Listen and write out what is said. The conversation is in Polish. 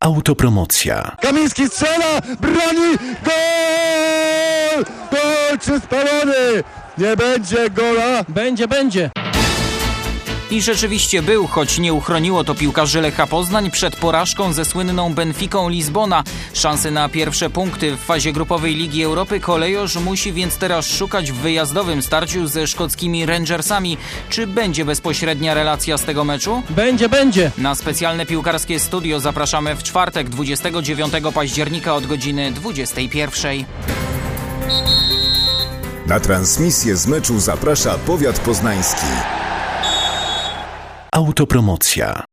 Autopromocja. Kamiński strzela, broni, gol! Gol czy spalony? Nie będzie gola. Będzie. I rzeczywiście był, choć nie uchroniło to piłkarzy Lecha Poznań przed porażką ze słynną Benficą Lizbona. Szansy na pierwsze punkty w fazie grupowej Ligi Europy kolejorz musi więc teraz szukać w wyjazdowym starciu ze szkockimi Rangersami. Czy będzie bezpośrednia relacja z tego meczu? Będzie. Na specjalne piłkarskie studio zapraszamy w czwartek 29 października od godziny 21. Na transmisję z meczu zaprasza powiat poznański. Autopromocja.